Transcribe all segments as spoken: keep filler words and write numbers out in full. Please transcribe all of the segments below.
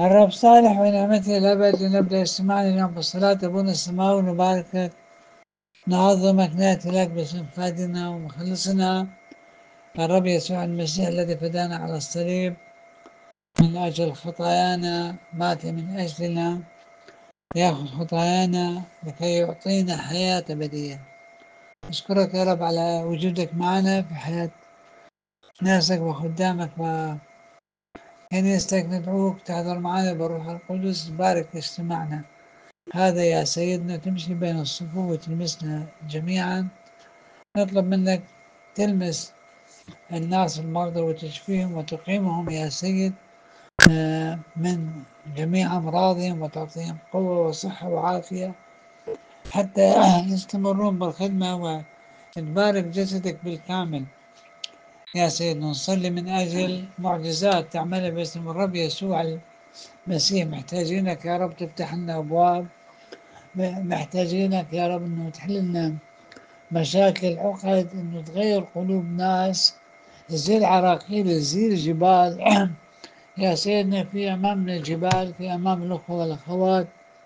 الرب صالح ونعمته الأبد. لنبدأ اجتماعنا اليوم بالصلاة. أبونا السماوي نباركك نعظمك نأتي لك باسم فادنا ومخلصنا الرب يسوع المسيح الذي فدانا على الصليب من أجل خطايانا، مات من أجلنا ليأخذ خطايانا لكي يعطينا حياة أبدية. أشكرك يا رب على وجودك معنا في حياة ناسك وخدامك وكنيستك. ندعوك تحضر معنا بالروح القدس. بارك اجتماعنا هذا يا سيدنا، تمشي بين الصفوف وتلمسنا جميعا. نطلب منك تلمس الناس المرضى وتشفيهم وتقيمهم يا سيد من جميع أمراضهم، وتعطيهم قوة وصحة وعافية حتى يستمرون بالخدمة، وتبارك جسدك بالكامل يا سيدنا. نصلي من أجل معجزات تعملها باسم الرب يسوع المسيح. محتاجينك يا رب تفتح لنا أبواب، محتاجينك يا رب أنه تحل لنا مشاكل، عقد، أنه تغير قلوب ناس، تزيل عراقيل، تزيل جبال يا سيدنا. في أمامنا جبال، في أمام الأخوة والأخوات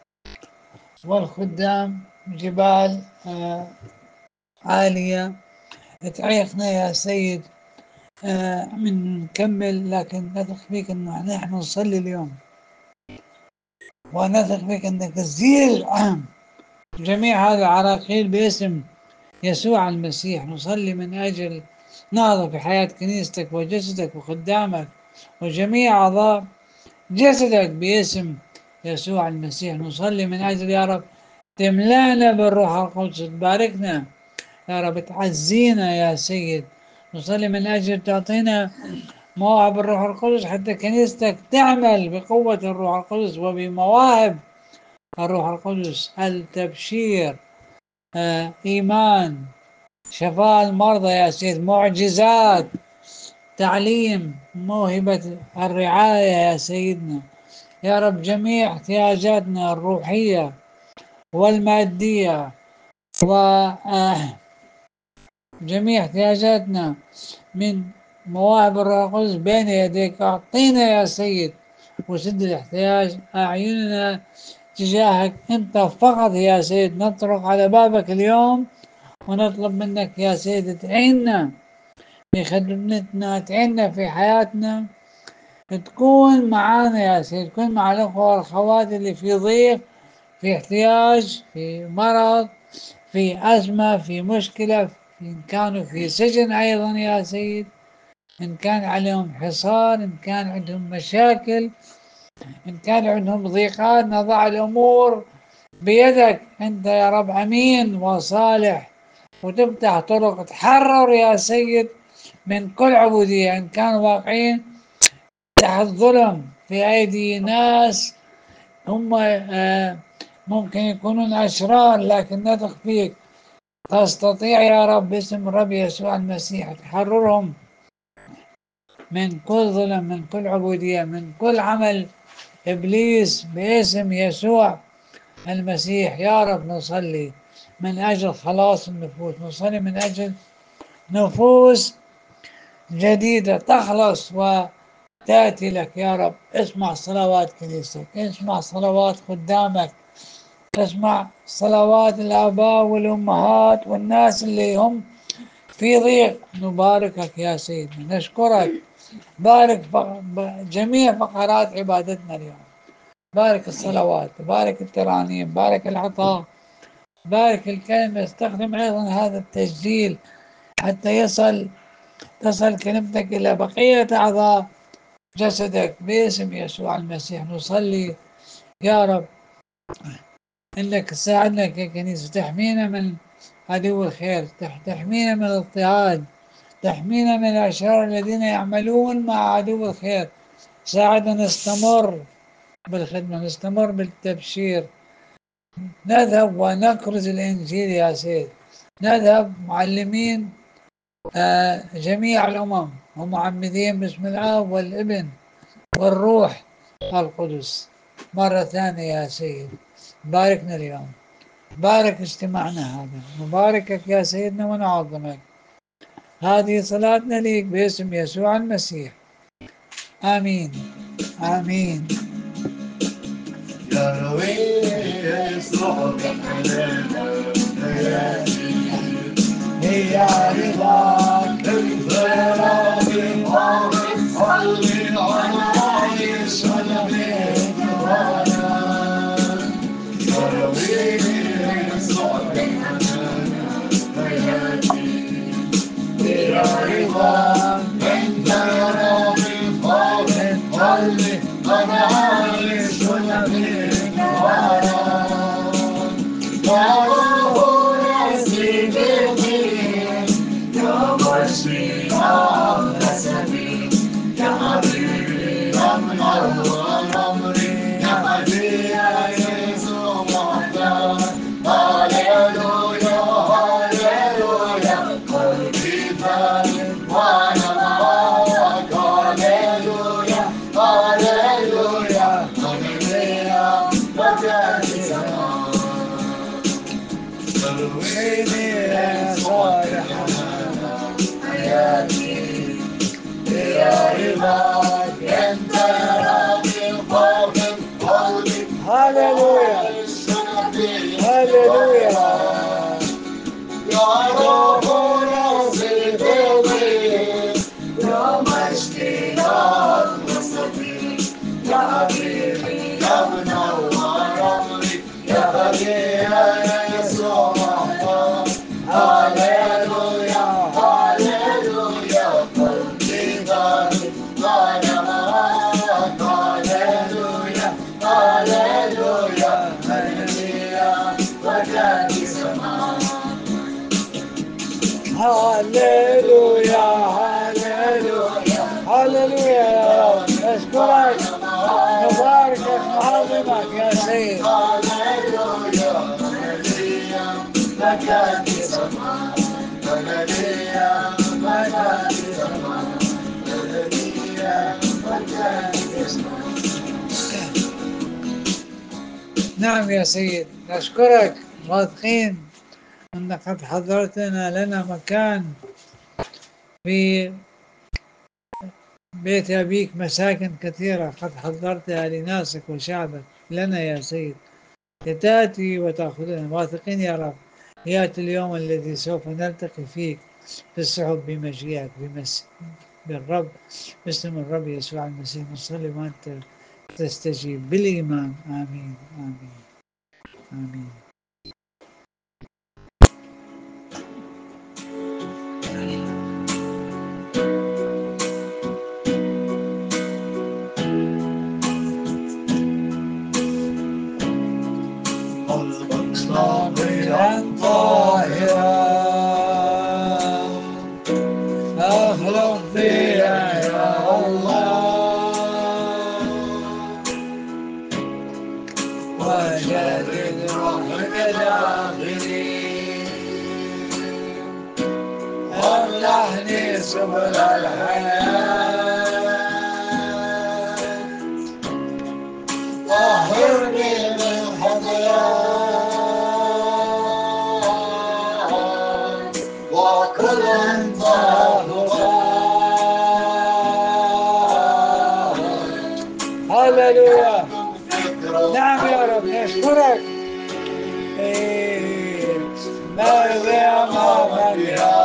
والخدام جبال آه عالية تعيقنا يا سيد آه من نكمل، لكن نثق فيك أنه نحن نصلي اليوم ونثق فيك أنك تزيل جميع هذه العراقيل باسم يسوع المسيح. نصلي من أجل نهضة في حياة كنيستك وجسدك وخدامك وجميع أعضاء جسدك باسم يسوع المسيح. نصلي من أجل يا رب تملأنا بالروح القدس، تباركنا يا رب، تعزينا يا سيد. نصلي من أجل تعطينا مواهب الروح القدس حتى كنيستك تعمل بقوة الروح القدس وبمواهب الروح القدس، التبشير، آه، إيمان، شفاء المرضى يا سيد، معجزات، تعليم، موهبة الرعاية يا سيدنا يا رب. جميع احتياجاتنا الروحية والمادية وجميع احتياجاتنا من مواهب الروح القدس بين يديك. أعطينا يا سيد وسد الاحتياج. أعيننا تجاهك أنت فقط يا سيد. نطرق على بابك اليوم ونطلب منك يا سيد تعيننا في خدمتنا، تعيننا في حياتنا، تكون معانا يا سيد. تكون مع الأخوة والأخوات اللي في ضيق، في احتياج، في مرض، في أزمة، في مشكلة، إن كانوا في سجن أيضا يا سيد، إن كان عليهم حصار، إن كان عندهم مشاكل، إن كان عندهم ضيقات. نضع الأمور بيدك أنت يا رب، أمين وصالح، وتفتح طرق، تحرر يا سيد من كل عبودية. إن كانوا واقعين تحت ظلم في أيدي ناس هم آه ممكن يكونون أشرار، لكن نثق فيك تستطيع يا رب باسم الرب يسوع المسيح تحررهم من كل ظلم، من كل عبودية، من كل عمل إبليس باسم يسوع المسيح. يا رب نصلي من أجل خلاص النفوس، نصلي من أجل نفوس جديدة تخلص وتأتي لك يا رب. اسمع صلوات كنيستك، اسمع صلوات خدامك، اسمع صلوات الآباء والأمهات والناس اللي هم في ضيق. نباركك يا سيدنا، نشكرك. بارك جميع فقرات عبادتنا اليوم، بارك الصلوات، بارك الترانيم، بارك العطاء، بارك الكلمة. استخدم أيضا هذا التسجيل حتى يصل تصل كلمتك إلى بقية أعضاء جسدك باسم يسوع المسيح. نصلي يا رب إنك تساعدنا ككنيسة، تحمينا من عدو الخير، تحمينا من الاضطهاد، تحمينا من الأشرار الذين يعملون مع عدو الخير. ساعدنا نستمر بالخدمة، نستمر بالتبشير، نذهب ونكرز الإنجيل يا سيد، نذهب معلمين آه جميع الأمم ومعمدين باسم الآب والابن والروح القدس. مرة ثانية يا سيد باركنا اليوم، بارك اجتماعنا هذا، نباركك يا سيدنا ونعظمك. هذه صلاتنا ليك باسم يسوع المسيح، آمين آمين ترويه صعب علينا ليالي هي رضاك انت يا ربي ضابط قلبي وانا عايش وانا بيك وانا ترويه صعب علينا ليالي هي رضاك انت يا ربي ضابط قلبي وانا عايش وانا بيك وانا يا رب يا سيدي يا مرشدي على سبيل يا حبيبي يا منور عمري يا حبيبي يا يسوع محتاج هاليلويا هاليلويا قلبي ثابت وانا معاك هاليلويا هاليلويا هاليلويا مجدي سماك ترويني يا صالح حياتي يا رضاك انت يا ربي ضابط قلبي هللويا هللويا يا رب يا سيدي يا مجدي يا نصري يا حبيبي يا منور عمري يا غالي يا يسوع محتاج هاليلويا هاليلويا قلبي ثابت وانا معاك هاليلويا هاليلويا هاليلويا وجهي سماك هللويا هللويا هللويا يا رب نشكرك نباركك نعظمك يا سيد هاليلويا هاليلويا مجدي سماك هاليلويا مجدي سماك هاليلويا مجدي سماك نعم يا سيد نشكرك واثقين أنك قد حضرتنا لنا مكان في بيت أبيك مساكن كثيرة قد حضرتها لناسك وشعبك لنا يا سيد تأتي وتأخذنا واثقين يا رب يأتي اليوم الذي سوف نلتقي فيه في السحب بمجيئك بمس... بالرب باسم الرب يسوع المسيح نصلي وأنت تستجيب بالإيمان آمين آمين آمين قلبك نقيا طاهرا اخلق فيا يا الله وجدد روحك داخلي امنحني سبل الحياه طهرني من خطاياي وكل انت هللويا نعم يا رب نشكرك إيه، ماذا أمامك يا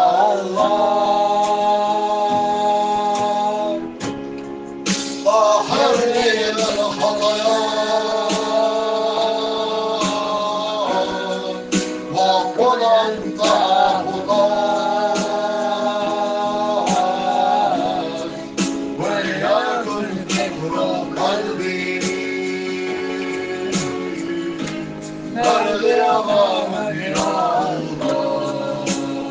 الله طهرني من خطاياي وكل انت خطاياي وليكن ذكر قلبي ماذا امامك يا الله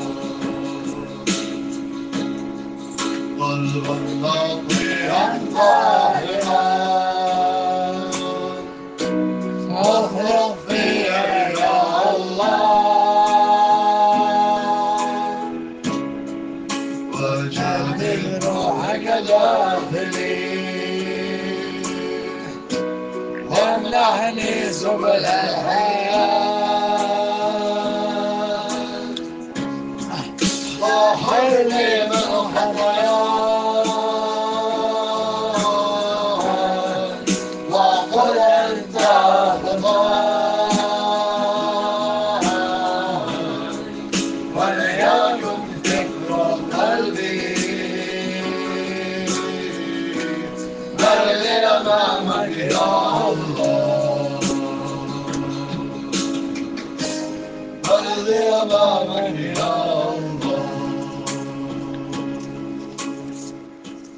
قلبا نقيا طاهرا اخلق فيا يا الله وجدد روحك داخلي وامنحني سبل الحياه طهرني من خطاياي وقل انت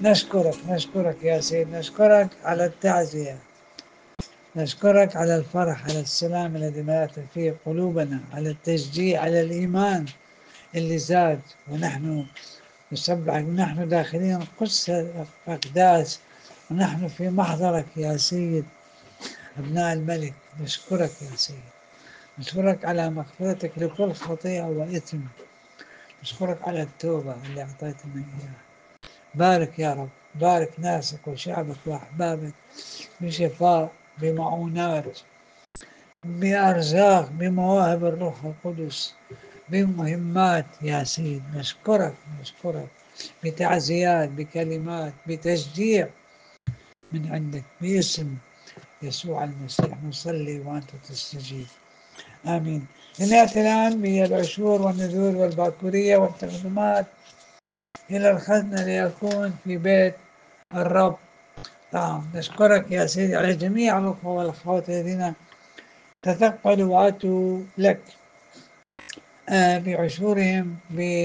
نشكرك نشكرك يا سيد، نشكرك على التعزية، نشكرك على الفرح، على السلام الذي ملأت فيه قلوبنا، على التشجيع، على الإيمان اللي زاد، ونحن نسبحك ونحن داخلين قدس الأقداس، ونحن في محضرك يا سيد أبناء الملك. نشكرك يا سيد، نشكرك على مغفرتك لكل خطيئة وإثم، نشكرك على التوبة اللي أعطيتنا إياها. بارك يا رب، بارك ناسك وشعبك وأحبابك بشفاء، بمعونات، بأرزاق، بمواهب الروح القدس، بمهمات يا سيد. نشكرك نشكرك بتعزيات، بكلمات، بتشجيع من عندك، باسم يسوع المسيح نصلي وأنت تستجيب، آمين. نأتي الآن بالعشور والنذور والباكورية والتقدمات إلى الخزنة ليكون في بيت الرب. نعم، نشكرك يا سيدي على جميع الأخوة والأخوات الذين تثقلوا وأتوا لك آه بعشورهم،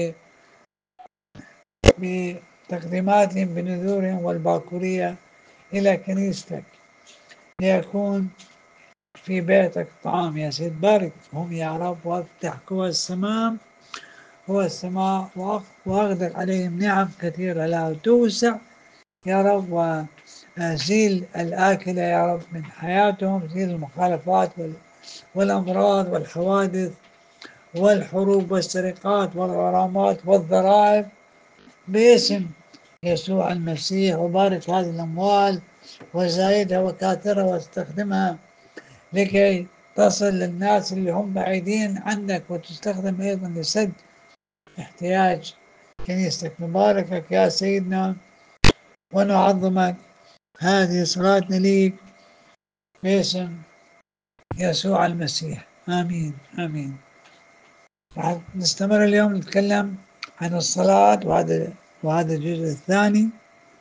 بتقديماتهم، بنذورهم والباكورية إلى كنيستك ليكون في بيتك طعام يا سيد. باركهم يا رب، وافتح قوى السماء قوى السماء وأغدق عليهم نعم كثيرة لا توسع يا رب، وزيل الآكلة يا رب من حياتهم، زيل المخالفات والأمراض والحوادث والحروب والسرقات والغرامات والضرائب باسم يسوع المسيح. وبارك هذه الأموال وزايدها وكاثرها واستخدمها لكي تصل للناس اللي هم بعيدين عنك، وتستخدم أيضا لسد احتياج كنيستك. نباركك يا سيدنا ونعظمك. هذه صلاتنا ليك باسم يسوع المسيح، آمين آمين. راح نستمر اليوم نتكلم عن الصلاة، وهذا وهذا الجزء الثاني.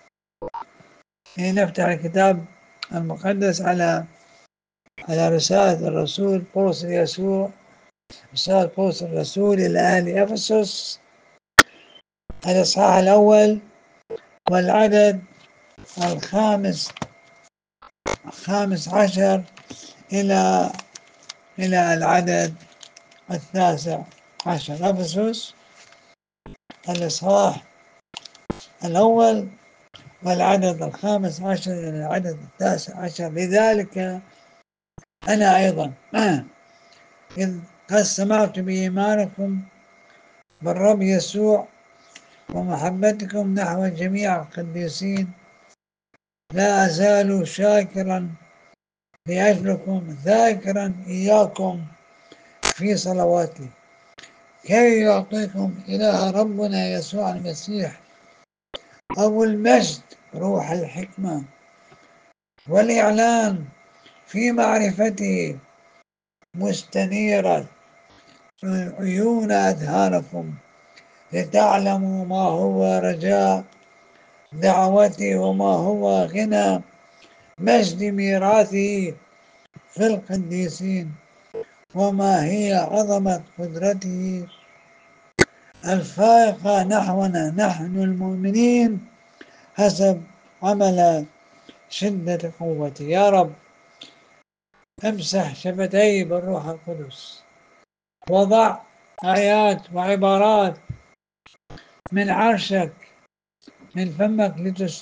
نفتح الكتاب المقدس على على رسالة الرسول بولس اليسوع، رسالة بولس الرسول إلى أهل أفسس، الإصحاح الأول والعدد الخامس الخامس عشر إلى إلى العدد التاسع عشر. أفسس الإصحاح الأول والعدد الخامس عشر إلى العدد التاسع عشر. لذلك أنا أيضا إذ قد سمعت بإيمانكم بالرب يسوع ومحبتكم نحو جميع القديسين، لا أزال شاكرا لأجلكم، ذاكرا إياكم في صلواتي، كي يعطيكم إله ربنا يسوع المسيح أبو المجد روح الحكمة والإعلان في معرفته، مستنيرة عيون أذهانكم، لتعلموا ما هو رجاء دعوتي، وما هو غنى مجد ميراثه في القديسين، وما هي عظمة قدرته الفائقة نحونا نحن المؤمنين حسب عمل شدة قوته. يا رب امسح شفتي بالروح القدس، وضع آيات وعبارات من عرشك من فمك لتس...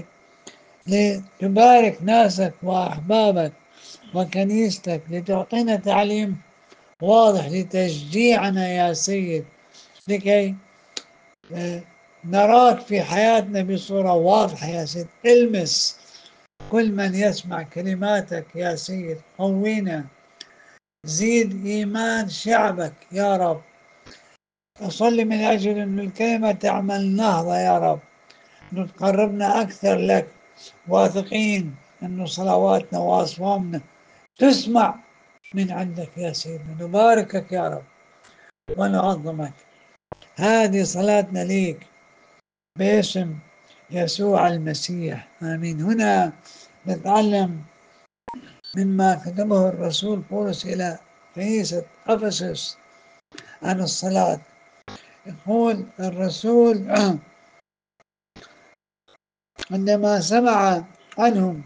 لتبارك ناسك وأحبابك وكنيستك، لتعطينا تعليم واضح لتشجيعنا يا سيد، لكي نراك في حياتنا بصورة واضحة يا سيد. المس كل من يسمع كلماتك يا سيد، قوينا، زيد إيمان شعبك يا رب. أصلي من أجل أن الكلمة تعمل نهضة يا رب، تقربنا أكثر لك، واثقين أن صلواتنا وأصوامنا تسمع من عندك يا سيدنا. نباركك يا رب ونعظمك. هذه صلاتنا ليك باسم يسوع المسيح، آمين. هنا نتعلم مما كتبه الرسول بولس إلى كنيسة أفسس عن الصلاة. يقول الرسول عندما سمع عنهم،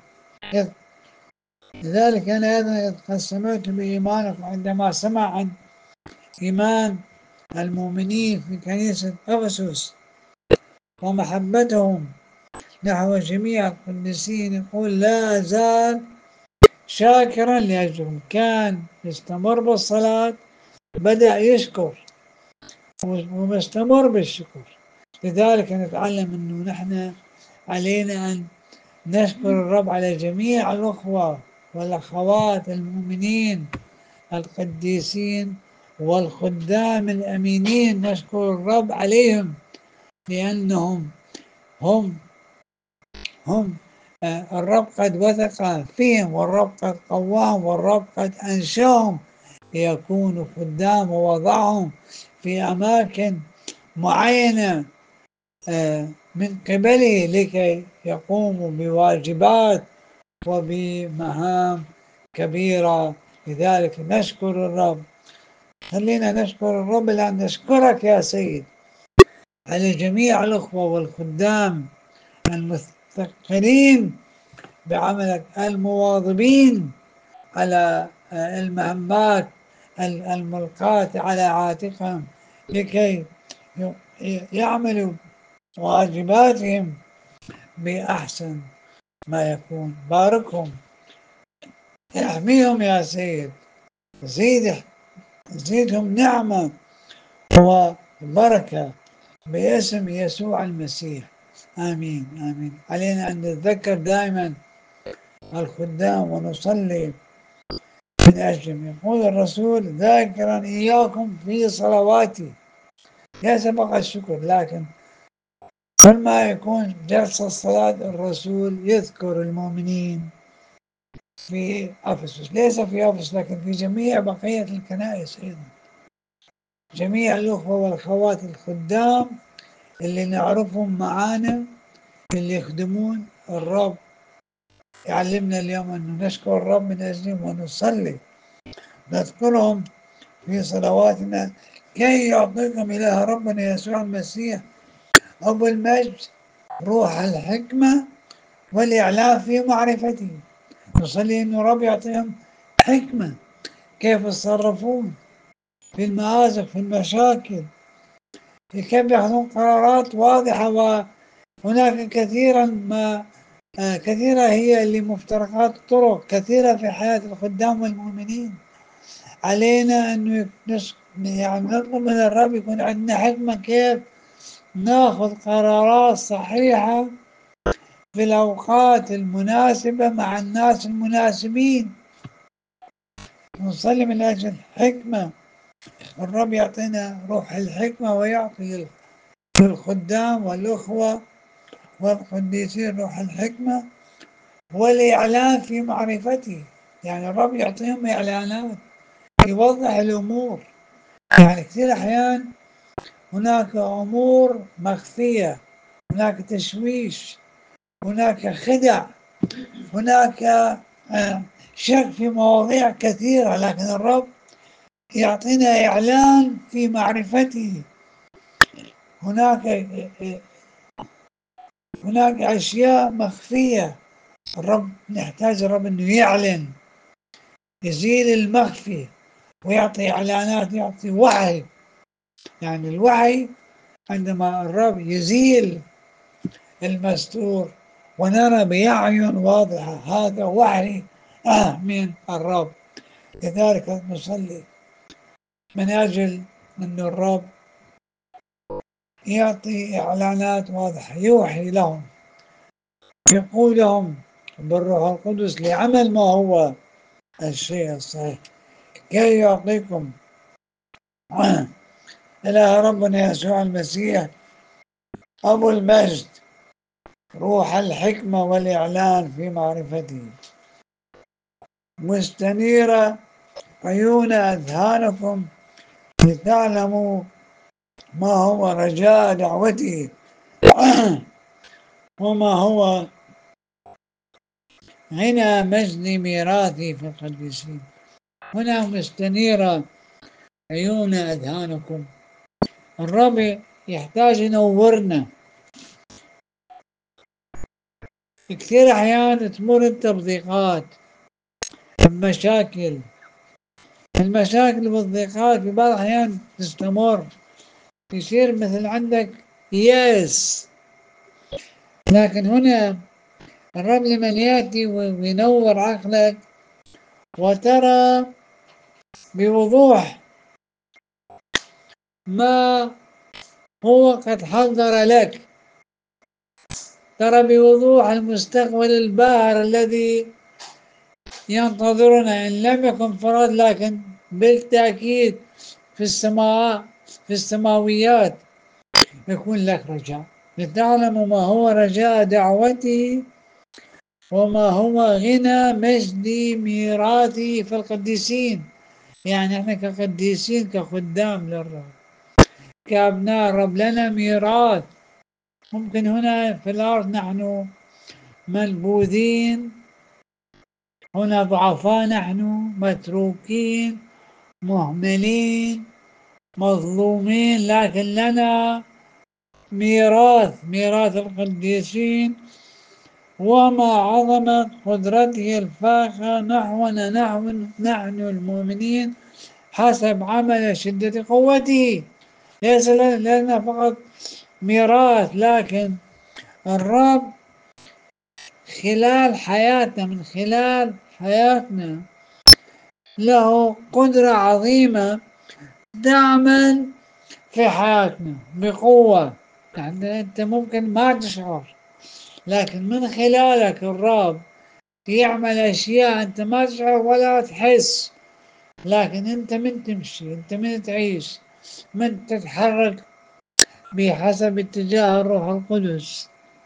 لذلك أنا أيضا قد سمعت بإيمانكم عندما سمع عن إيمان المؤمنين في كنيسة أفسس ومحبتهم نحو جميع القديسين، يقول لا أزال شاكرا لأجلهم. كان يستمر بالصلاة، بدأ يشكر ومستمر بالشكر. لذلك نتعلم أنه نحن علينا أن نشكر الرب على جميع الأخوة والأخوات المؤمنين القديسين والخدام الأمينين، نشكر الرب عليهم لأنهم هم هم آه، الرب قد وثق فيهم، والرب قد قواهم، والرب قد أنشأهم ليكونوا خدام ووضعهم في أماكن معينة آه، من قبله لكي يقوموا بواجبات وبمهام كبيرة. لذلك نشكر الرب. خلينا نشكر الرب، لأن نشكرك يا سيد على جميع الأخوة والخدام المستقلين بعملك، المواظبين على المهمات الملقاة على عاتقهم لكي يعملوا واجباتهم بأحسن ما يكون. باركهم، احميهم يا سيد، زيد زيدهم نعمة وبركة باسم يسوع المسيح. آمين آمين. علينا أن نتذكر دائما الخدام ونصلي من أجلهم. يقول الرسول ذاكرا إياكم في صلواتي. ليس فقط الشكر، لكن كل ما يكون جلسة الصلاة الرسول يذكر المؤمنين في أفسس، ليس في أفسس لكن في جميع بقية الكنائس أيضا، جميع الأخوة والأخوات الخدام اللي نعرفهم معانا اللي يخدمون الرب. يعلمنا اليوم أن نشكر الرب من أجلهم ونصلي نذكرهم في صلواتنا كي يعطيكم إله ربنا يسوع المسيح أبو المجد روح الحكمة والإعلان في معرفته. نصلي أن الرب يعطيهم حكمة كيف يتصرفون في المآزق، في المشاكل، كيف يأخذون قرارات واضحة. وهناك كثيرا ما آه كثيرة هي اللي مفترقات طرق كثيرة في حياة الخدام والمؤمنين. علينا أن يعني نطلب من الرب يكون عندنا حكمة كيف ناخذ قرارات صحيحة في الأوقات المناسبة مع الناس المناسبين. نصلي من أجل الحكمة، الرب يعطينا روح الحكمة ويعطي للخدام والأخوة والقديسين روح الحكمة والإعلان في معرفته. يعني الرب يعطيهم إعلانات يوضح الأمور. يعني كثير أحيان هناك أمور مخفية، هناك تشويش، هناك خدع، هناك شك في مواضيع كثيرة، لكن الرب يعطينا إعلان في معرفته. هناك هناك أشياء مخفية، الرب نحتاج الرب أنه يعلن، يزيل المخفي ويعطي إعلانات، يعطي وحي. يعني الوحي عندما الرب يزيل المستور ونرى بأعين واضحة، هذا وحي آه من الرب. لذلك نصلي من أجل أن الرب يعطي إعلانات واضحة، يوحي لهم، يقول لهم بالروح القدس لعمل ما هو الشيء الصحيح، كي يعطيكم إله ربنا يسوع المسيح أبو المجد روح الحكمة والإعلان في معرفته، مستنيرة عيون أذهانكم لتعلموا ما هو رجاء دعوته وما هو غنى مجد ميراثي في القديسين. هنا مستنيرة عيون أذهانكم. الرب يحتاج ينورنا كثير أحيان تمر أنت بضيقات، بمشاكل. المشاكل والضيقات في بعض الأحيان تستمر، يصير مثل عندك يأس. لكن هنا الرب لمن يأتي وينور عقلك وترى بوضوح ما هو قد حضر لك، ترى بوضوح المستقبل الباهر الذي ينتظرنا إن لم يكن فراد لكن بالتأكيد في السماء، في السماويات يكون لك رجاء، لتعلم ما هو رجاء دعوتي وما هو غنى مجدي ميراثي في القديسين. يعني احنا كقديسين كخدام للرب كأبناء الرب لنا ميراث. ممكن هنا في الأرض نحن منبوذين، هنا ضعفاء، نحن متروكين مهملين مظلومين، لكن لنا ميراث، ميراث القديسين. وما عظمة قدرته الفاخرة نحونا نحن نحن المؤمنين حسب عمل شدة قوته. ليس لنا فقط ميراث، لكن الرب خلال حياتنا، من خلال حياتنا له قدرة عظيمة تعمل في حياتنا بقوة. يعني أنت ممكن ما تشعر، لكن من خلالك الرب يعمل أشياء أنت ما تشعر ولا تحس، لكن أنت من تمشي، أنت من تعيش، من تتحرك بحسب اتجاه الروح القدس،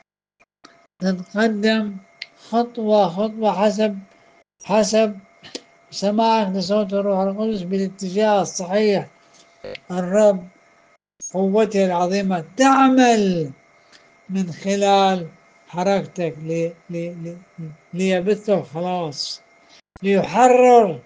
تتقدم خطوة خطوة حسب حسب سماعك لصوت الروح القدس بالاتجاه الصحيح. الرب قوته العظيمة تعمل من خلال حركتك لي لي لي ليبث الخلاص، ليحرر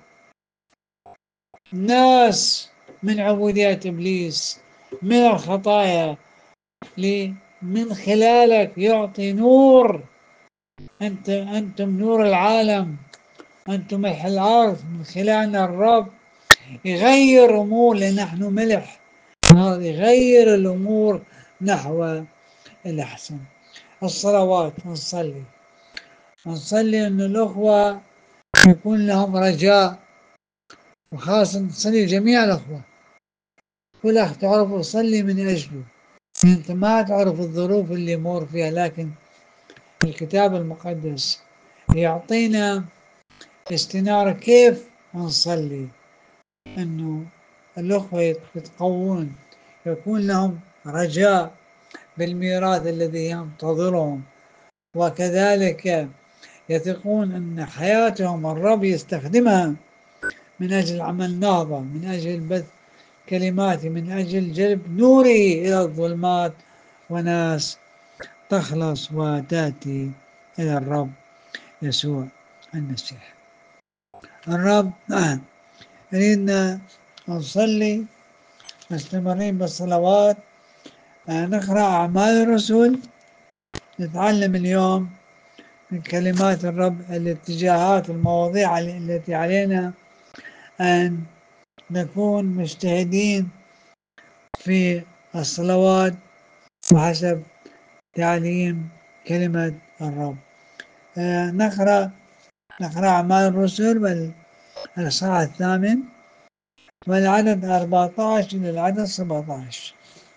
الناس من عبودية إبليس، من الخطايا، لي من خلالك يعطي نور. أنت أنتم نور العالم، أنتم ملح الأرض. من خلالنا الرب يغير أمور، لأن نحن ملح، يغير الأمور نحو الأحسن. الصلوات نصلي نصلي أن الأخوة يكون لهم رجاء، وخاصة نصلي جميع الأخوة، كل أخ تعرف صلي من أجله. أنت ما تعرف الظروف اللي يمر فيها، لكن الكتاب المقدس يعطينا استنارة كيف نصلي، أنه الأخوة يتقوون، يكون لهم رجاء بالميراث الذي ينتظرهم، وكذلك يثقون أن حياتهم الرب يستخدمها من أجل عمل نهضة، من أجل بث كلماتي، من أجل جلب نوري إلى الظلمات، وناس تخلص وتأتي إلى الرب يسوع المسيح. الرب آه. نريدنا نصلي مستمرين بالصلوات. آه. نقرأ أعمال الرسل، نتعلم اليوم من كلمات الرب الاتجاهات المواضيع التي علينا أن نكون مجتهدين في الصلوات وحسب تعليم كلمة الرب. آه نقرأ نقرأ أعمال الرسل والإصحاح الثامن والعدد أربعة عشر إلى العدد سبعة عشر.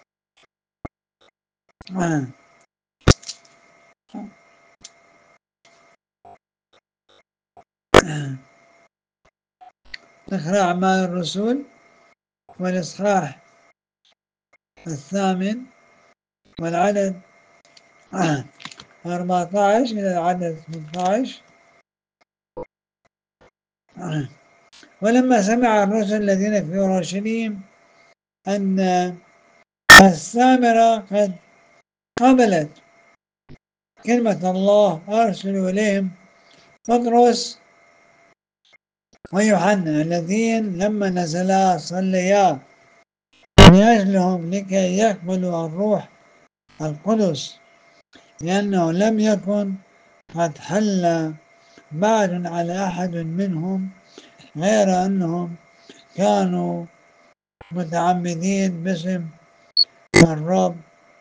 آه. آه. نقرأ أعمال الرسل والإصحاح الثامن والعدد آه. أربعة عشر إلى العدد ثمانية عشر. آه. ولما سمع الرسل الذين في أورشليم أن السامرة قد قبلت كلمة الله أرسلوا إليهم بطرس ويوحنا، الذين لما نزلا صليا لأجلهم لكي يقبلوا الروح القدس، لأنه لم يكن قد حل بعد على أحد منهم غير أنهم كانوا متعمدين باسم الرب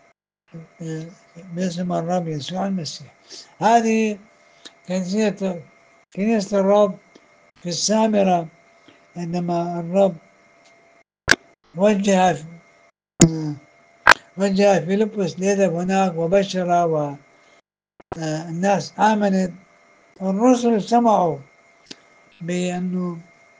باسم الرب يسوع المسيح. هذه كنيسة كنيسة الرب في السامرة، عندما الرب وجه وجه فيلبس ليذهب هناك وبشر، والناس آمنت. الرسل سمعوا بأنه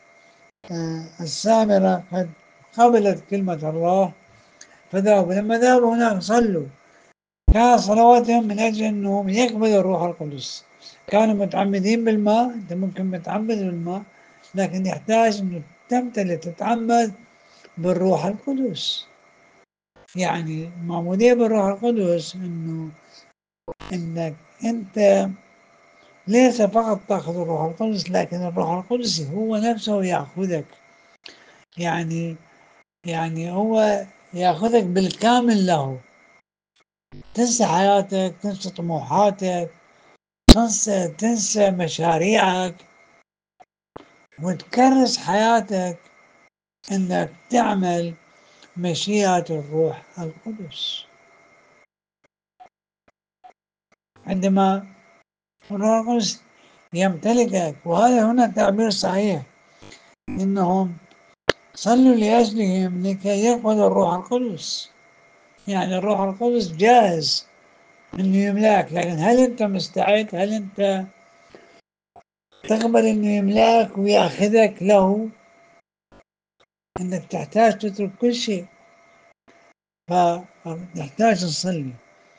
السامرة قد قبلت كلمة الله، فذهبوا. لما ذهبوا هناك صلوا، كانت صلواتهم من أجل أنهم يقبلوا الروح القدس. كانوا متعمدين بالماء، أنت ممكن متعمد بالماء، لكن يحتاج أنه تمتلئ تتعمد بالروح القدس. يعني المعمودية بالروح القدس أنه أنك أنت ليس فقط تأخذ الروح القدس، لكن الروح القدس هو نفسه يأخذك. يعني يعني هو يأخذك بالكامل له، تنسى حياتك، تنسى طموحاتك، تنسى تنسى مشاريعك، وتكرس حياتك انك تعمل مشيئة الروح القدس. عندما الروح القدس يمتلكك، وهذا هنا تعبير صحيح، انهم صلوا لاجلهم لكي يقبلوا الروح القدس. يعني الروح القدس جاهز انه يملاك، لكن هل انت مستعد؟ هل انت تقبل انه يملاك وياخذك له؟ انك تحتاج تترك كل شيء. فنحتاج نصلي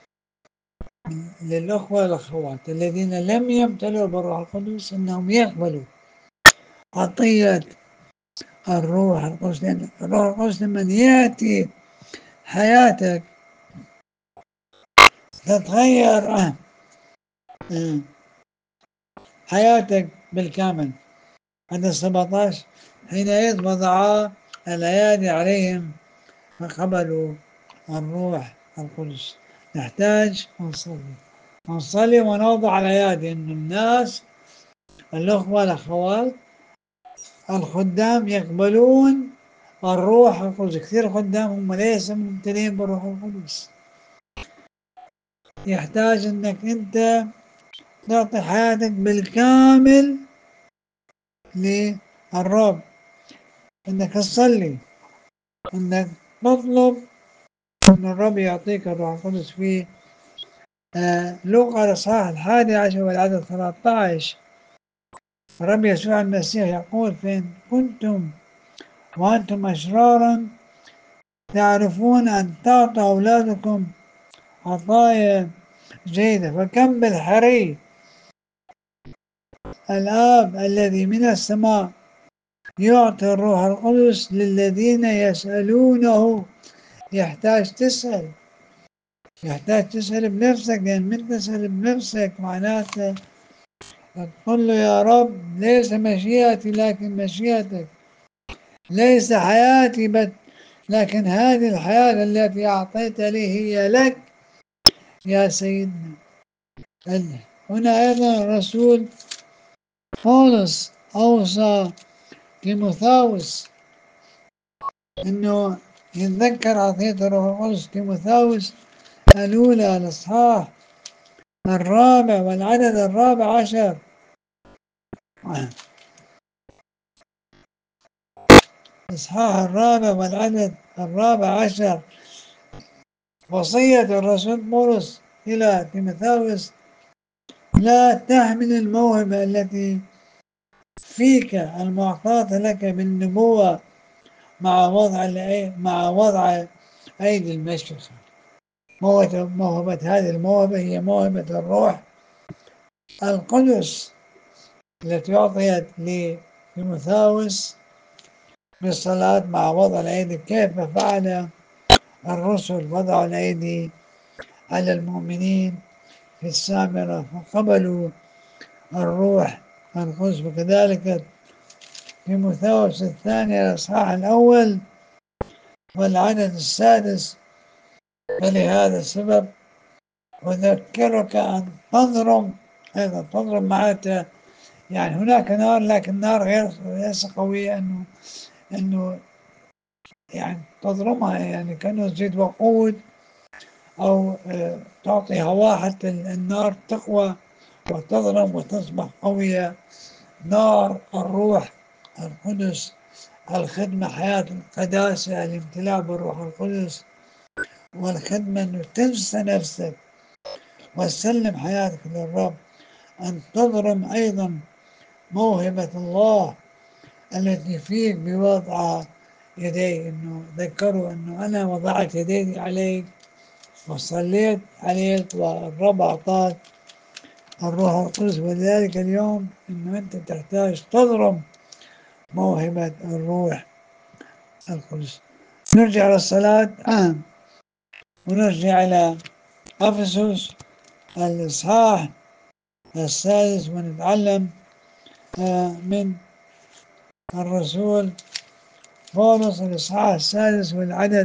للأخوة والأخوات الذين لم يمتلئوا بالروح القدس أنهم يقبلوا عطية الروح القدس، لأن الروح القدس لمن يأتي حياتك تتغير آه. آه. حياتك بالكامل. عدد سبعة عشر، حينئذ وضعا الأيادي عليهم فقبلوا الروح القدس. نحتاج نصلي نصلي ونوضع الأيادي، إن الناس الأخوة والأخوات الخدام يقبلون الروح القدس. كثير خدام هم ليس ممتلئين بالروح القدس. يحتاج انك انت تعطي حياتك بالكامل للرب، انك تصلي، انك تطلب ان الرب يعطيك الروح القدس. في آه لوقا الاصحاح الحادي عشر والعدد ثلاثة عشر، الرب يسوع المسيح يقول: فإن كنتم وأنتم أشرارا تعرفون أن تعطوا أولادكم عطايا جيدة، فكم بالحري الآب الذي من السماء يعطي الروح القدس للذين يسألونه. يحتاج تسأل، يحتاج تسأل بنفسك، لأن من تسأل بنفسك معناته تقول له: يا رب ليس مشيئتي لكن مشيئتك، ليس حياتي بس لكن هذه الحياة التي أعطيت لي هي لك يا سيدنا. هنا أيضا الرسول بولس أوصى تيموثاوس أنه يتذكر عطية الروح القدس. تيموثاوس الأولى الإصحاح الرابع والعدد الرابع عشر، الإصحاح الرابع والعدد الرابع عشر، وصية الرسول بولس إلى تيموثاوس: لا تحمل الموهبة التي فيك المعطاة لك بالنبوة مع وضع مع وضع أيدي المشيخة. موهبة هذه الموهبة هي موهبة الروح القدس التي أعطيت لتيموثاوس بالصلاة مع وضع الأيدي، كيف فعل الرسل، وضعوا الأيدي على المؤمنين في السامرة فقبلوا الروح القدس. وكذلك تيموثاوس الثاني الإصحاح الأول والعدد السادس: فلهذا السبب أذكرك أن تضرب أيضا تضرب معناتها يعني هناك نار، لكن نار غير ليس قوية أنه أنه يعني تضرمها، يعني كأنه تزيد وقود أو آه، تعطي هواء حتى النار تقوى وتضرم وتصبح قوية. نار الروح القدس، الخدمة، حياة القداسة، الامتلاء بالروح القدس، والخدمة أنه تنسى نفسك وتسلم حياتك للرب. أن تضرم أيضا موهبة الله التي فيك بوضع يدي، أنه ذكروا أنه أنا وضعت يدي عليك وصليت عليك والرب أعطاك الروح القدس. ولذلك اليوم أنه أنت تحتاج تضرم موهبة الروح القدس. نرجع للصلاة آه. ونرجع إلى أفسس الإصحاح السادس ونتعلم آه من الرسول بولس الإصحاح السادس والعدد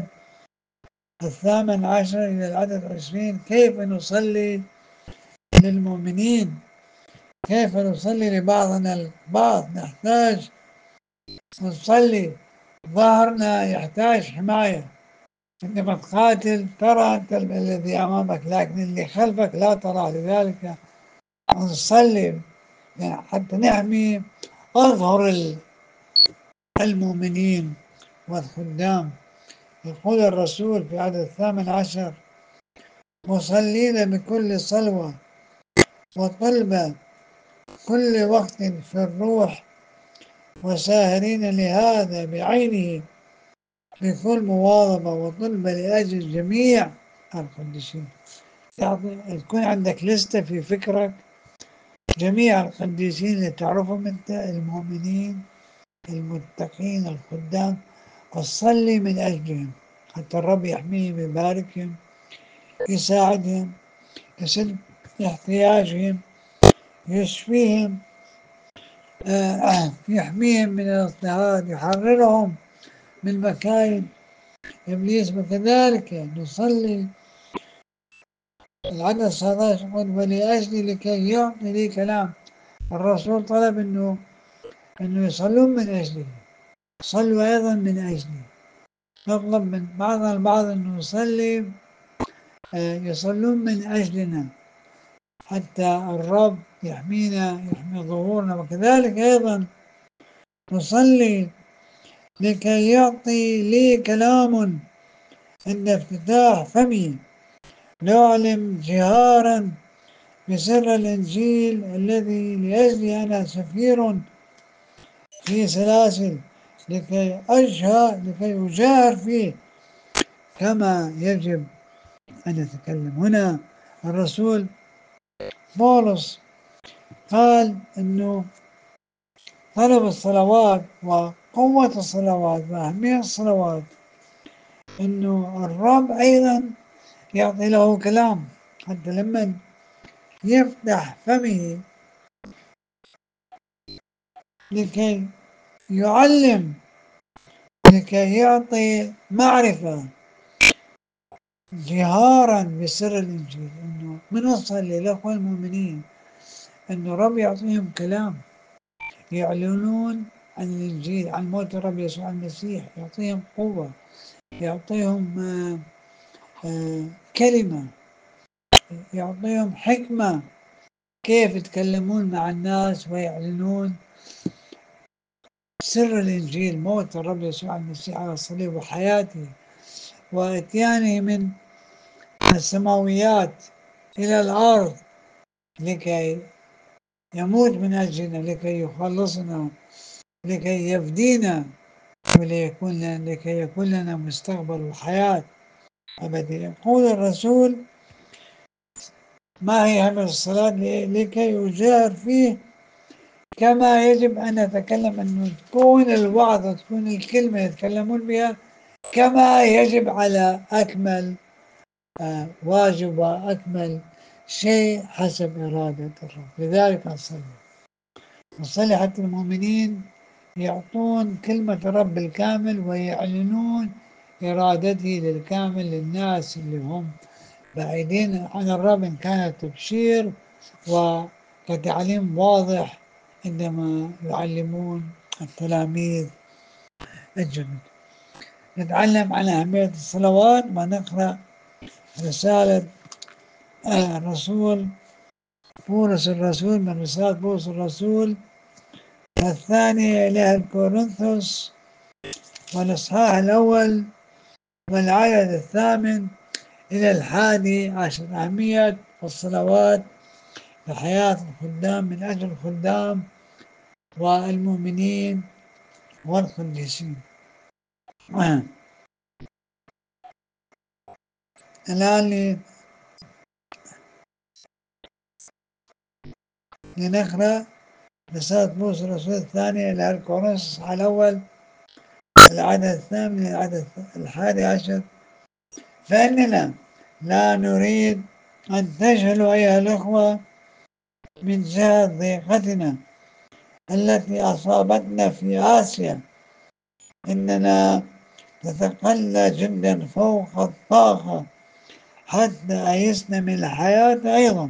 الثامن عشر إلى العدد العشرين. كيف نصلي للمؤمنين، كيف نصلي لبعضنا البعض. نحتاج نصلي، ظهرنا يحتاج حماية. عندما تقاتل ترى أنت الذي أمامك لكن اللي خلفك لا ترى، لذلك نصلي حتى نحمي أظهر المؤمنين والخدام. يقول الرسول في عدد الثامن عشر: مصلين بكل صلوة وطلبة كل وقت في الروح، وساهرين لهذا بعينه بكل مواظبة وطلبة لأجل جميع القديسين. تكون عندك لستة في فكرك جميع القديسين اللي تعرفهم أنت، المؤمنين المتقين الخدام، وصلي من أجلهم حتى الرب يحميهم، يباركهم، يساعدهم، يسد احتياجهم، يشفيهم، آه يحميهم من الاضطهاد، يحررهم من مكايد إبليس. وكذلك نصلي العدد السادس عشر يقول: ولأجلي لكي يعطي لي كلام. الرسول طلب أنه أنه يصلون من أجله، صلوا أيضا من أجلي. نطلب من بعضنا البعض أنه يصلي آه يصلون من أجلنا حتى الرب يحمينا، يحمي ظهورنا. وكذلك أيضا نصلي لكي يعطي لي كلام عند افتتاح فمي لأعلم جهارا بسر الإنجيل الذي لأجلي أنا سفير في سلاسل، لكي أجهر لكي أجاهر فيه كما يجب أن أتكلم. هنا الرسول بولس قال أنه طلب الصلوات وقوة الصلوات وأهمية الصلوات أنه الرب أيضا يعطي له كلام حتى لما يفتح فمه لكي يعلم، لكي يعطي معرفة جهارا بسر الإنجيل. أنه من نصلي لأخوة المؤمنين أنه رب يعطيهم كلام يعلنون عن الإنجيل، عن موت الرب يسوع المسيح، يعطيهم قوة، يعطيهم آه آه كلمة، يعطيهم حكمة كيف يتكلمون مع الناس ويعلنون سر الإنجيل، موت الرب يسوع المسيح على الصليب وحياته وإتيانه من السماويات إلى الأرض لكي يموت من أجلنا، لكي يخلصنا، لكي يفدينا، وليكون لنا لكي يكون لنا مستقبل وحياة أبدية. يقول الرسول: ما هي أهمية الصلاة؟ لكي يجاهر فيه كما يجب أن نتكلم، أن تكون الوعظة، تكون الكلمة يتكلمون بها كما يجب على أكمل آه واجب وأكمل شيء حسب إرادة الرب. لذلك نصلي نصلي حتى المؤمنين يعطون كلمة الرب بالكامل ويعلنون إرادته للكامل للناس اللي هم بعيدين عن الرب، إن كانت تبشير كتعليم واضح عندما يعلمون التلاميذ الجدد. نتعلم عن أهمية الصلوات ونقرأ رسالة الرسول بولس الرسول من رسالة بولس الرسول الثانية إلى الكورنثوس والإصحاح الأول والعدد الثامن إلى الحادي عشر. أهمية الصلوات في حياة الخدام من أجل الخدام والمؤمنين والقديسين. الآن لنقرأ رسالة بولس الرسول الثانية إلى الكورنثوس الأول العدد الثامن إلى العدد الحادي عشر. فإننا لا نريد أن تجهلوا أيها الأخوة من جهة ضيقتنا التي أصابتنا في آسيا، إننا نتقلى جدا فوق الطاقة حتى أيسنا من الحياة أيضا،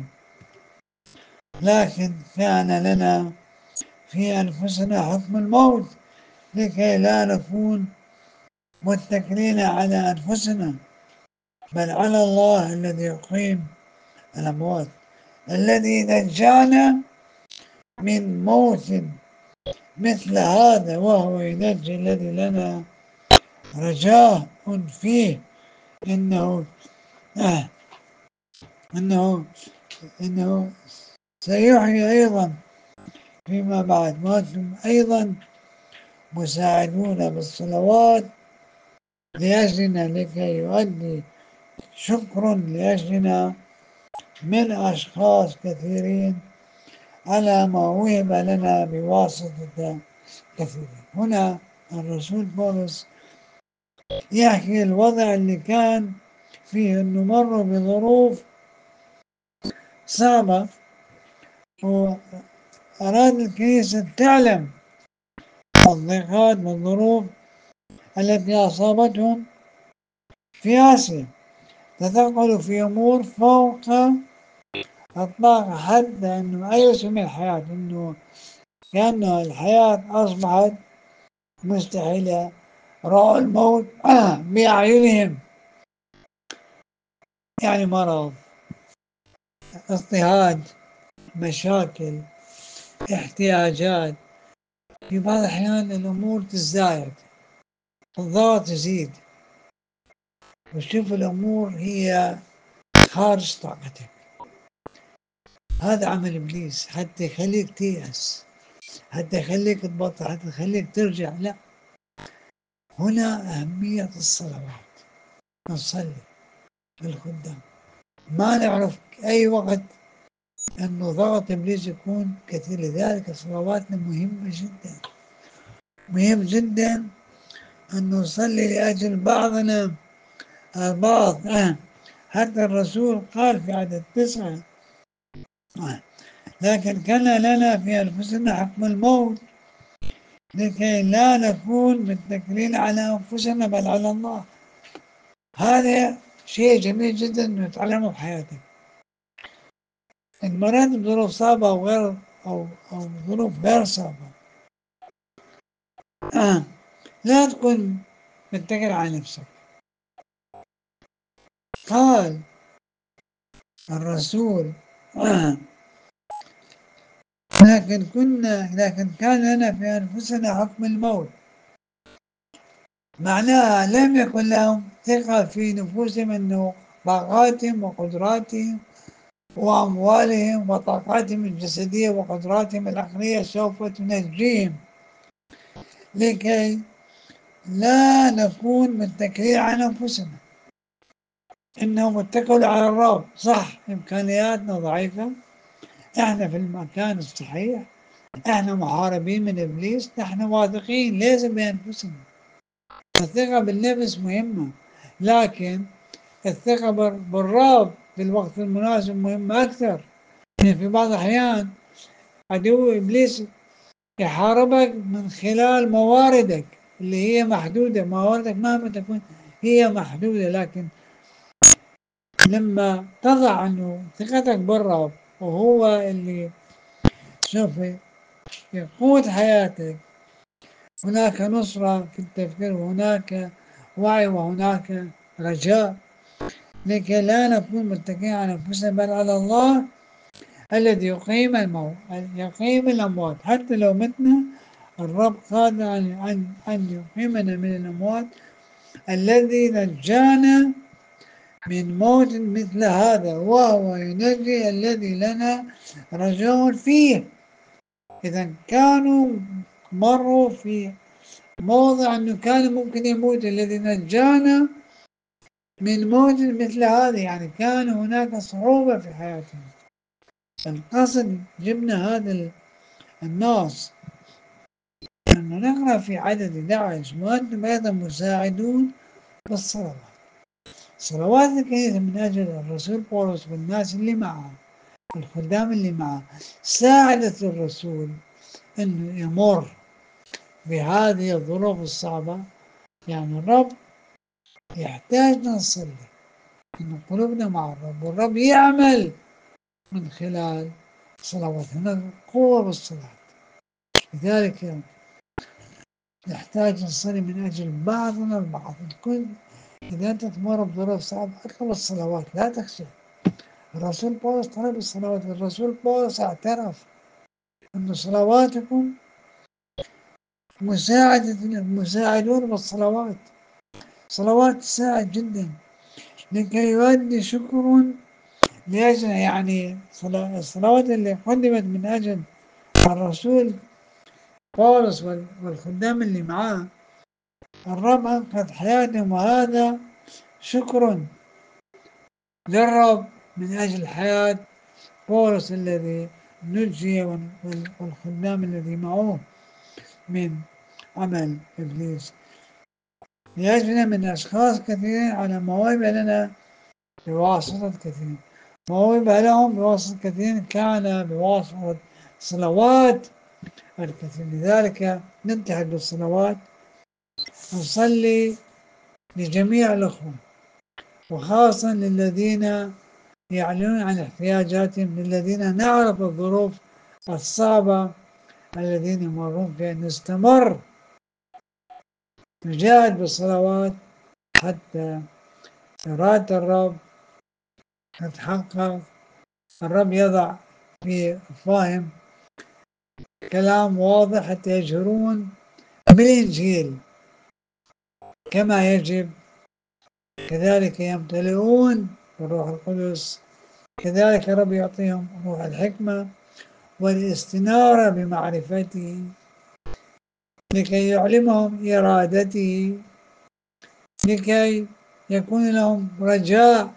لكن كان لنا في أنفسنا حكم الموت لكي لا نكون متكلين على أنفسنا بل على الله الذي يقيم الأموات، الذي نجانا من موت مثل هذا وهو ينجي الذي لنا رجاء فيه، إنه آه إنه إنه سيحيي أيضا فيما بعد، وأنتم أيضا مساعدون بالصلوات لأجلنا لكي يؤدي شكر لأجلنا من أشخاص كثيرين على ما وهب لنا بواسطة كثيرين. هنا الرسول بولس يحكي الوضع اللي كان فيه أنه مروا بظروف صعبة، وأراد الكنيسة تعلم الضيقات والظروف التي أصابتهم في آسيا، تثقلوا في أمور فوق الطاقة حتى أنه أيسوا من الحياة، أنه كأنه الحياة أصبحت مستحيلة، رأوا الموت بأعينهم، يعني مرض، اضطهاد، مشاكل، احتياجات. في بعض الأحيان الأمور تزداد، الضغط يزيد، وتشوف الأمور هي خارج طاقتك. هذا عمل إبليس حتى يخليك تيأس، حتى يخليك تبطل، حتى يخليك ترجع. لا، هنا أهمية الصلوات، نصلي للخدام، ما نعرف أي وقت أنه ضغط إبليس يكون كثير، لذلك صلواتنا مهمة جدا. مهم جدا أن نصلي لأجل بعضنا البعض. آه. حتى الرسول قال في عدد تسعة آه. لكن كان لنا في أنفسنا حكم الموت لكي لا نكون متكلين على أنفسنا بل على الله. هذا شيء جميل جدا نتعلمه في حياتك. إن مرات بظروف صعبة أو غير أو أو ظروف غير صعبة، آه. لا تكون متكل على نفسك. قال الرسول آه. لكن كنا لكن كان لنا في أنفسنا حكم الموت، معناها لم يكن لهم ثقة في نفوسهم أنه طاقاتهم وقدراتهم وأموالهم وطاقاتهم الجسدية وقدراتهم العقلية سوف تنجيهم، لكي لا نكون متكلين على أنفسنا، إنهم اتكلوا على الرب. صح، إمكانياتنا ضعيفة، إحنا في المكان الصحيح، إحنا محاربين من إبليس، نحن واثقين لازم بأنفسنا. الثقة بالنفس مهمة، لكن الثقة بالرب في الوقت المناسب مهمة أكثر. يعني في بعض الأحيان عدو إبليس يحاربك من خلال مواردك اللي هي محدودة. مواردك مهما تكون هي محدودة، لكن لما تضع أنه ثقتك بالرب وهو اللي شوفي يقود حياتك، هناك نصرة في التفكير، وهناك وعي، وهناك رجاء، لكي لا نكون متكئين على أنفسنا بل على الله الذي يقيم الموت، يقيم الأموات. حتى لو متنا الرب قادر أن أن يقيمنا من الأموات، الذي نجانا من موت مثل هذا، وهو ينجي الذي لنا رجاء فيه. إذا كانوا مروا في موضع أنه كان ممكن يموت، الذي نجانا من موت مثل هذا، يعني كان هناك صعوبة في حياتهم. القصد جبنا هذا النص أن نقرأ في عدد أحد عشر: وأنتم أيضا مساعدون بالصلوات. صلوات الكنيسة من أجل الرسول بولس والناس اللي معه، الخدام اللي معه، ساعدت الرسول أنه يمر بهذه الظروف الصعبة. يعني الرب يحتاج نصلي أن قلوبنا مع الرب، والرب يعمل من خلال صلواتنا، قوة بالصلاة. لذلك نحتاج نصلي من أجل بعضنا البعض. الكل إذا أنت تمر بظروف صعبة اطلب الصلوات، لا تخشى. الرسول بولس طلب الصلوات، الرسول بولس اعترف أن صلواتكم مساعدة، مساعدون بالصلوات. صلوات تساعد جدا لكي يؤدي شكر لأجل، يعني الصلوات اللي قدمت من أجل الرسول بولس والخدام اللي معاه، الرب أنقذ حياتهم، وهذا شكر للرب من أجل حياة بولس الذي نجي والخدام الذي معه من عمل إبليس. لأجلنا من أشخاص كثيرين على موهبة لنا بواسطة كثيرين، موهبة لهم بواسطة كثيرين كان بواسطة صلوات الكثير. لذلك ننتهج بالصلوات، نصلي لجميع الأخوة، وخاصة للذين يعلنون عن احتياجاتهم، للذين نعرف الظروف الصعبة الذين يمرون فيها. نستمر نجاهد بالصلوات حتى إرادة الرب تتحقق. الرب يضع في أفواههم كلام واضح حتى يجهرون بالإنجيل كما يجب، كذلك يمتلئون بالروح القدس، كذلك الرب يعطيهم روح الحكمة والاستنارة بمعرفته لكي يعلمهم إرادته، لكي يكون لهم رجاء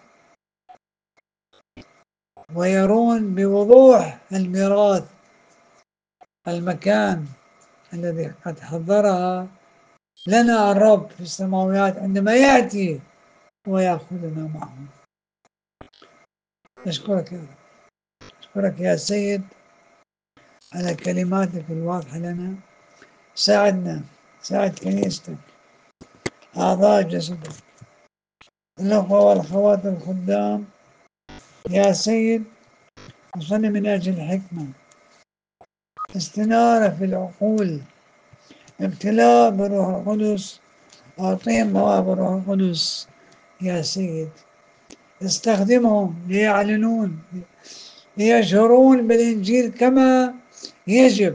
ويرون بوضوح الميراث، المكان الذي قد حضرها لنا الرب في السماويات عندما يأتي ويأخذنا معه. أشكرك يا رب، أشكرك يا سيد على كلماتك الواضحة لنا. ساعدنا، ساعد كنيستك، أعضاء جسدك، الأخوة والأخوات الخدام يا سيد. أصلي من أجل الحكمة، استنارة في العقول، امتلاء بروح القدس، أعطيهم مواهب الروح القدس يا سيد. استخدمهم ليعلنون، ليجهرون بالإنجيل كما يجب.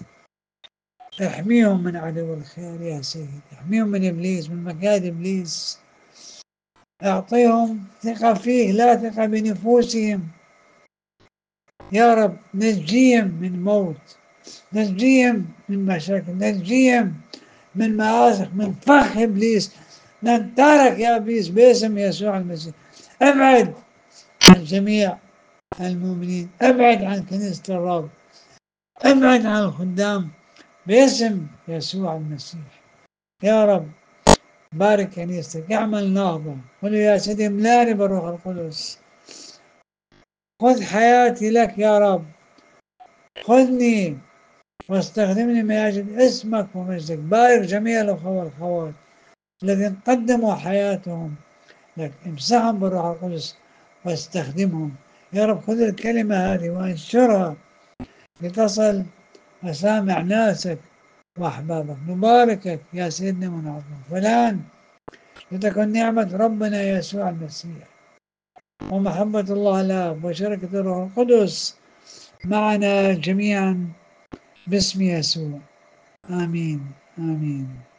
احميهم من عدو الخير يا سيد، احميهم من إبليس، من مكائد إبليس. أعطيهم ثقة فيه لا ثقة بنفوسهم يا رب. نجيهم من موت، نجيهم من مشاكل، نجيهم من مآسف، من فخ إبليس. ننتهرك يا إبليس باسم يسوع المسيح. ابعد عن جميع المؤمنين، ابعد عن كنيسة الرب، ابعد عن الخدام باسم يسوع المسيح. يا رب بارك كنيستك، اعمل نهضة. قل يا سيدي املاني بالروح القدس، خذ حياتي لك يا رب، خذني واستخدمني من أجل اسمك ومجدك. بارك جميع الأخوة والأخوات الذين قدموا حياتهم لك، امسحهم بالروح القدس واستخدمهم يا رب. خذ الكلمة هذه وانشرها لتصل مسامع ناسك وأحبابك. نباركك يا سيدنا ونعظم فلان، لتكن نعمة ربنا يسوع المسيح ومحبة الله الآب وشركة الروح القدس معنا جميعا باسم يسوع. آمين آمين.